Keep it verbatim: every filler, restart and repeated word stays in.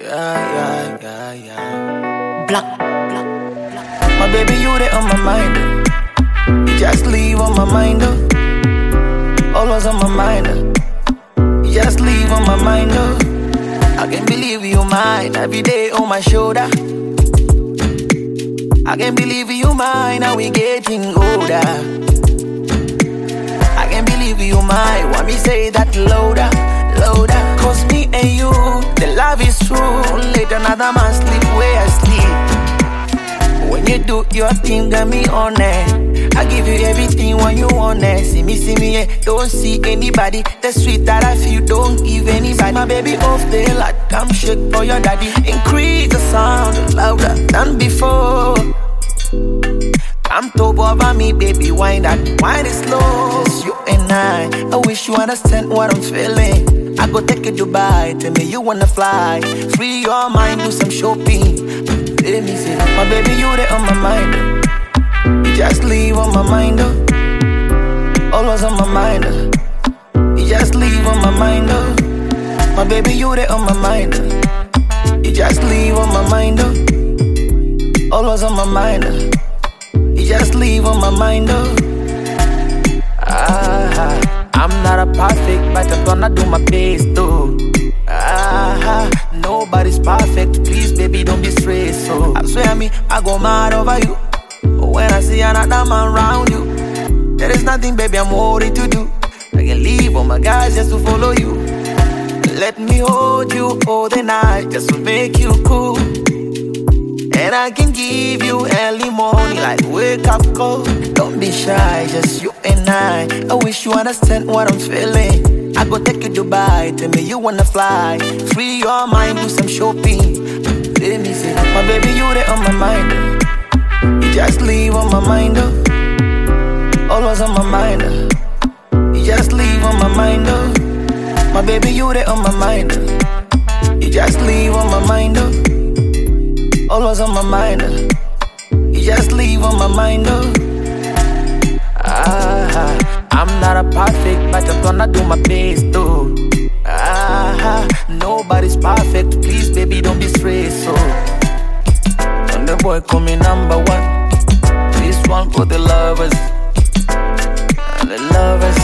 Yeah, yeah, yeah, yeah. Black, black, black. My baby, you there on my mind. You just leave on my mind. Oh. Always on my mind. Oh. You just leave on my mind. Oh. I can't believe you mine. Every day on my shoulder. I can't believe you mine. Now we getting older. I can't believe you mine. Why me say that louder, louder? Cause me and you, the love is true. Don't let another man sleep where I sleep. When you do your thing, got me on it. I give you everything when you want it. See me, see me, yeah. Don't see anybody. The sweet that I feel, don't give anybody. My baby off the lot, come shake for your daddy. Increase the sound louder than before. Come top over me, baby, wind that, wind it slow. Just you and I, I wish you understand what I'm feeling. I go take you to Dubai, tell me you wanna fly. Free your mind, do some shopping. Let me see, my baby, you there on my mind. You just leave on my mind, oh. Always on my mind, oh. You just leave on my mind, oh. My baby, you there on my mind, oh. You just leave on my mind, oh. Always on my mind, oh. You just leave on my mind, oh. Ah, I'm not a perfect, but I'm gonna do my best, though. Ah, nobody's perfect, please, baby, don't be stressed, so I swear me, I go mad over you. When I see another man around you, there is nothing, baby, I'm worried to do. I can leave all my guys just to follow you. Let me hold you all the night, just to make you cool. And I can give you early morning, like wake up call. Don't be shy, just you and I. I wish you understand what I'm feeling. I go take you to Dubai, tell me you wanna fly. Free your mind, do some shopping. Let me see, my baby, you there on my mind. You just leave on my mind, oh. Always on my mind, oh. You just leave on my mind, oh. My baby, you there on my mind. You just leave on my mind, oh. Always on my mind, oh. You just leave on my mind, oh. Ah, I'm not a perfect, but I'm gonna do my best, though. Ah, nobody's perfect, please, baby, don't be stressed, so. And the boy call me number one. This one for the lovers, and the lovers.